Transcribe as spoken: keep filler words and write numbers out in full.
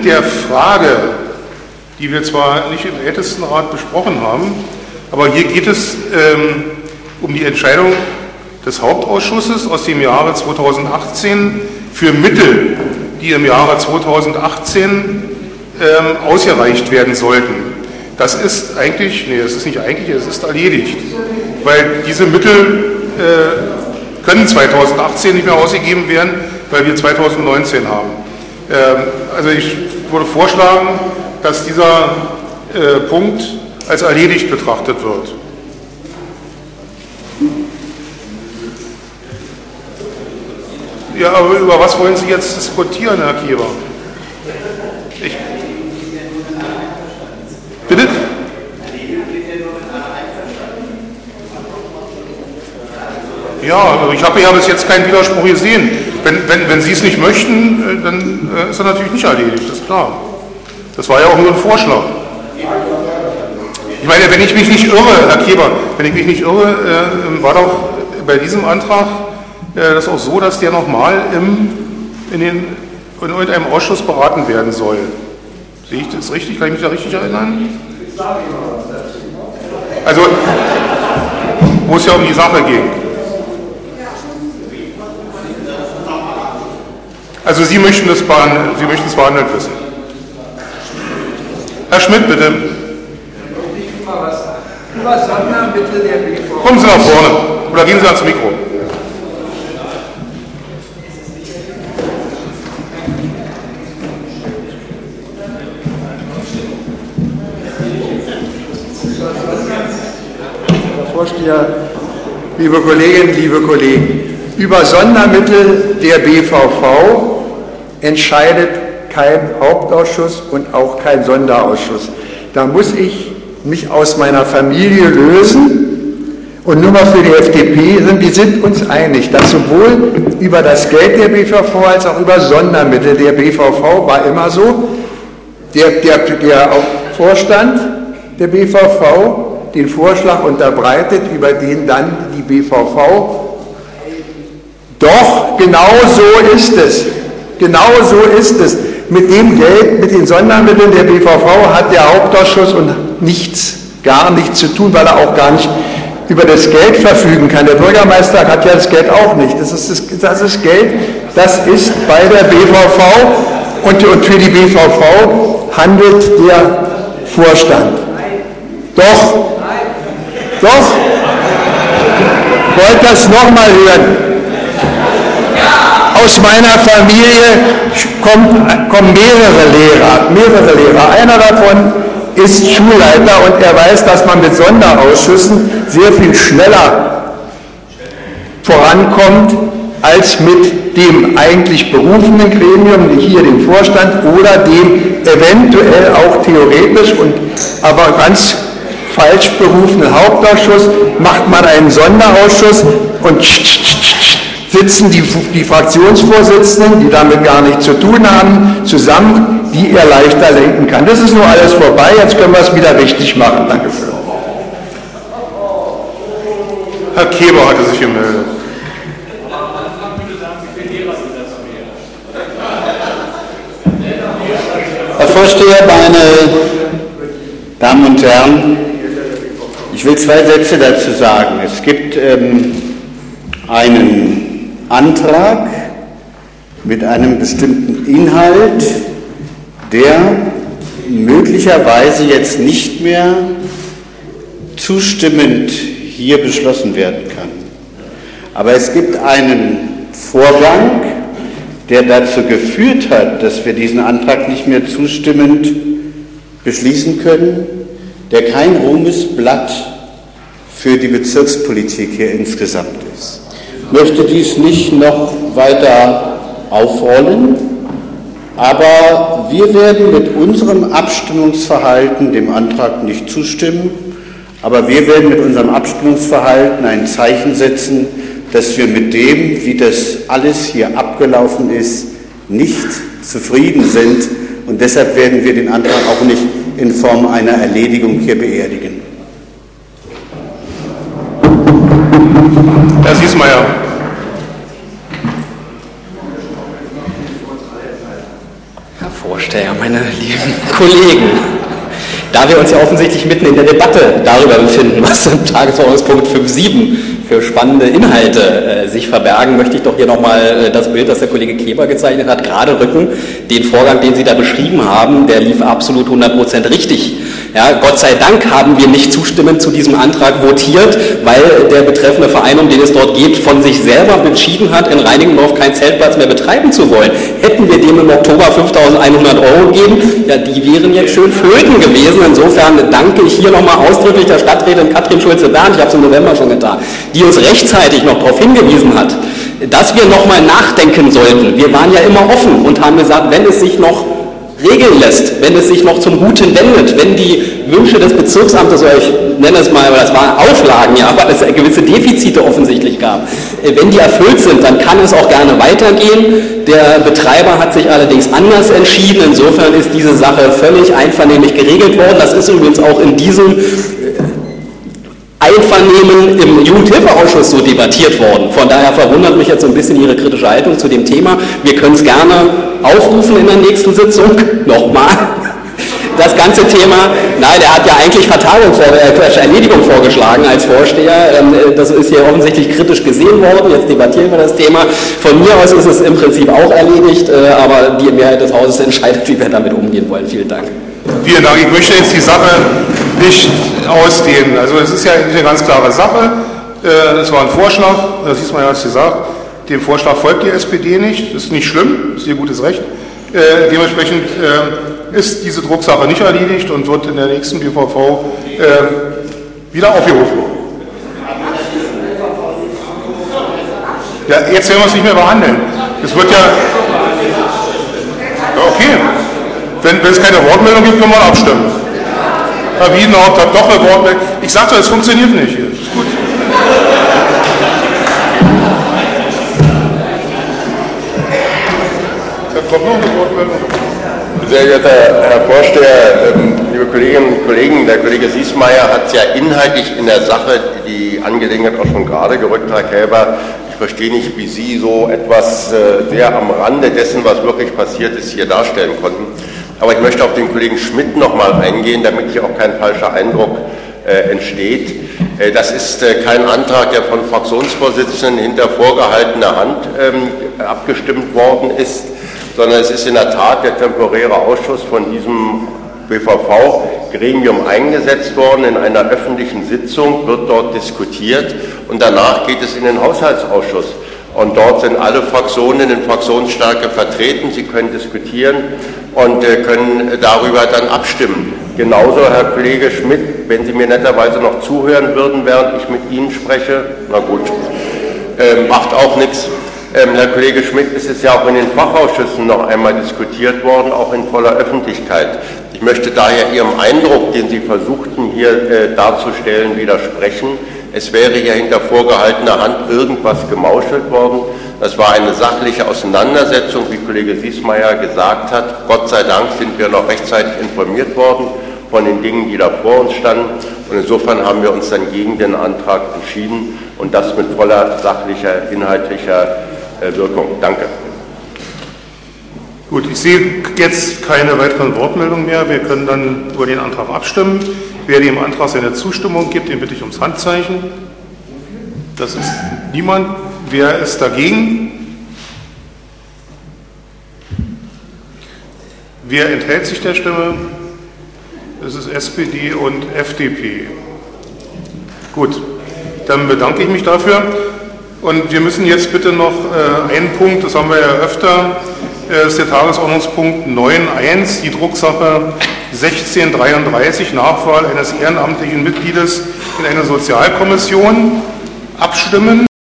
der Frage, die wir zwar nicht im Ältestenrat besprochen haben, aber hier geht es ähm, um die Entscheidung des Hauptausschusses aus dem Jahre zweitausendachtzehn für Mittel, die im Jahre zweitausendachtzehn ähm, ausgereicht werden sollten. Das ist eigentlich, nee, das ist nicht eigentlich, es ist erledigt, weil diese Mittel äh, können zweitausendachtzehn nicht mehr ausgegeben werden, weil wir zweitausendneunzehn haben. Ähm, also ich würde vorschlagen, dass dieser äh, Punkt als erledigt betrachtet wird. Ja, aber über was wollen Sie jetzt diskutieren, Herr Kieber? Ich, bitte? Ja, also ich habe ja bis jetzt keinen Widerspruch gesehen. Wenn, wenn, wenn Sie es nicht möchten, dann ist er natürlich nicht erledigt, das ist klar. Das war ja auch nur ein Vorschlag. Ich meine, wenn ich mich nicht irre, Herr Kieber, wenn ich mich nicht irre, äh, war doch bei diesem Antrag äh, das auch so, dass der nochmal im, in, den, in irgendeinem Ausschuss beraten werden soll. Sehe ich das richtig? Kann ich mich da richtig erinnern? Also, wo es ja um die Sache ging. Also Sie möchten das behandeln, Sie möchten es behandelt wissen. Herr Schmidt, bitte. Kommen Sie nach vorne oder gehen Sie ans Mikro. Herr Vorsteher, liebe Kolleginnen, liebe Kollegen, über Sondermittel der B V V entscheidet kein Hauptausschuss und auch kein Sonderausschuss. Da muss ich mich aus meiner Familie lösen und nur mal für die F D P sind, wir sind uns einig, dass sowohl über das Geld der B V V als auch über Sondermittel der B V V war immer so, der, der, der Vorstand der B V V den Vorschlag unterbreitet, über den dann die B V V, doch, genau so ist es, genau so ist es. Mit dem Geld, mit den Sondermitteln der B V V hat der Hauptausschuss und nichts, gar nichts zu tun, weil er auch gar nicht über das Geld verfügen kann. Der Bürgermeister hat ja das Geld auch nicht. Das ist, das, das ist Geld, das ist bei der B V V und, und für die B V V handelt der Vorstand. Doch, doch, wollt das nochmal hören. Aus meiner Familie kommt, kommen mehrere Lehrer, mehrere Lehrer. Einer davon ist Schulleiter und er weiß, dass man mit Sonderausschüssen sehr viel schneller vorankommt als mit dem eigentlich berufenen Gremium, hier dem Vorstand oder dem eventuell auch theoretisch und aber ganz falsch berufenen Hauptausschuss. Macht man einen Sonderausschuss und sitzen die, die Fraktionsvorsitzenden, die damit gar nichts zu tun haben, zusammen, die er leichter lenken kann. Das ist nur alles vorbei, jetzt können wir es wieder richtig machen. Danke schön. Herr Keber hatte sich gemeldet. Herr Vorsteher, meine Damen und Herren, ich will zwei Sätze dazu sagen. Es gibt ähm, einen Antrag mit einem bestimmten Inhalt, der möglicherweise jetzt nicht mehr zustimmend hier beschlossen werden kann. Aber es gibt einen Vorgang, der dazu geführt hat, dass wir diesen Antrag nicht mehr zustimmend beschließen können, der kein Ruhmesblatt für die Bezirkspolitik hier insgesamt ist. Ich möchte dies nicht noch weiter aufrollen, aber wir werden mit unserem Abstimmungsverhalten dem Antrag nicht zustimmen, aber wir werden mit unserem Abstimmungsverhalten ein Zeichen setzen, dass wir mit dem, wie das alles hier abgelaufen ist, nicht zufrieden sind und deshalb werden wir den Antrag auch nicht in Form einer Erledigung hier beerdigen. Herr Siesmayer. Herr Vorsteher, meine lieben Kollegen, da wir uns ja offensichtlich mitten in der Debatte darüber befinden, was im Tagesordnungspunkt fünf Punkt sieben für spannende Inhalte äh, sich verbergen, möchte ich doch hier nochmal äh, das Bild, das der Kollege Keber gezeichnet hat, gerade rücken. Den Vorgang, den Sie da beschrieben haben, der lief absolut hundert Prozent richtig. Ja, Gott sei Dank haben wir nicht zustimmend zu diesem Antrag votiert, weil der betreffende Verein, um den es dort geht, von sich selber entschieden hat, in Reinickendorf keinen Zeltplatz mehr betreiben zu wollen. Hätten wir dem im Oktober fünftausendeinhundert Euro gegeben, ja, die wären jetzt schön flöten gewesen. Insofern danke ich hier nochmal ausdrücklich der Stadträtin Katrin Schulze-Berndt, ich habe es im November schon getan, die uns rechtzeitig noch darauf hingewiesen hat, dass wir nochmal nachdenken sollten. Wir waren ja immer offen und haben gesagt, wenn es sich noch regeln lässt, wenn es sich noch zum Guten wendet, wenn die Wünsche des Bezirksamtes, oder ich nenne es mal, das waren Auflagen, ja, aber es gewisse Defizite offensichtlich gab, wenn die erfüllt sind, dann kann es auch gerne weitergehen. Der Betreiber hat sich allerdings anders entschieden, insofern ist diese Sache völlig einvernehmlich geregelt worden. Das ist übrigens auch in diesem Einvernehmen im Jugendhilfeausschuss so debattiert worden. Von daher verwundert mich jetzt so ein bisschen Ihre kritische Haltung zu dem Thema. Wir können es gerne aufrufen in der nächsten Sitzung. Nochmal. Das ganze Thema, nein, er hat ja eigentlich Vertagung vor, äh, Erledigung vorgeschlagen als Vorsteher. Ähm, das ist hier offensichtlich kritisch gesehen worden. Jetzt debattieren wir das Thema. Von mir aus ist es im Prinzip auch erledigt, äh, aber die Mehrheit des Hauses entscheidet, wie wir damit umgehen wollen. Vielen Dank. Vielen Dank. Ich möchte jetzt die Sache nicht ausdehnen. Also es ist ja eine ganz klare Sache. Es war ein Vorschlag, das ist man ja gesagt, dem Vorschlag folgt die S P D nicht. Das ist nicht schlimm, das ist ihr gutes Recht. Äh, dementsprechend äh, ist diese Drucksache nicht erledigt und wird in der nächsten B V V äh, wieder aufgerufen. Ja, jetzt werden wir es nicht mehr behandeln. Es wird ja... Okay. Wenn, wenn es keine Wortmeldung gibt, können wir abstimmen. Herr Wiedenhaupt hat doch eine Wortmeldung. Ich sagte, es funktioniert nicht hier. Ist gut. Da kommt noch eine Wortmeldung. Sehr geehrter Herr Vorsteher, liebe Kolleginnen und Kollegen, der Kollege Siesmayer hat ja inhaltlich in der Sache die Angelegenheit auch schon gerade gerückt, Herr Käber. Ich verstehe nicht, wie Sie so etwas sehr am Rande dessen, was wirklich passiert ist, hier darstellen konnten. Aber ich möchte auf den Kollegen Schmidt noch mal eingehen, damit hier auch kein falscher Eindruck äh, entsteht. Äh, das ist äh, kein Antrag, der von Fraktionsvorsitzenden hinter vorgehaltener Hand ähm, abgestimmt worden ist, sondern es ist in der Tat der temporäre Ausschuss von diesem B V V-Gremium eingesetzt worden. In einer öffentlichen Sitzung wird dort diskutiert und danach geht es in den Haushaltsausschuss. Und dort sind alle Fraktionen in Fraktionsstärke vertreten. Sie können diskutieren und äh, können darüber dann abstimmen. Genauso, Herr Kollege Schmidt, wenn Sie mir netterweise noch zuhören würden, während ich mit Ihnen spreche, na gut, äh, macht auch nichts. Ähm, Herr Kollege Schmidt, es ist ja auch in den Fachausschüssen noch einmal diskutiert worden, auch in voller Öffentlichkeit. Ich möchte daher Ihrem Eindruck, den Sie versuchten hier äh, darzustellen, widersprechen. Es wäre hier hinter vorgehaltener Hand irgendwas gemauschelt worden. Das war eine sachliche Auseinandersetzung, wie Kollege Siesmayer gesagt hat. Gott sei Dank sind wir noch rechtzeitig informiert worden von den Dingen, die da vor uns standen. Und insofern haben wir uns dann gegen den Antrag entschieden und das mit voller sachlicher, inhaltlicher Wirkung. Danke. Gut, ich sehe jetzt keine weiteren Wortmeldungen mehr. Wir können dann über den Antrag abstimmen. Wer dem Antrag seine Zustimmung gibt, den bitte ich ums Handzeichen. Das ist niemand. Wer ist dagegen? Wer enthält sich der Stimme? Das ist S P D und F D P. Gut, dann bedanke ich mich dafür. Und wir müssen jetzt bitte noch äh, einen Punkt, das haben wir ja öfter, äh, ist der Tagesordnungspunkt neun Punkt eins, die Drucksache sechzehn dreiunddreißig, Nachwahl eines ehrenamtlichen Mitgliedes in eine Sozialkommission, abstimmen.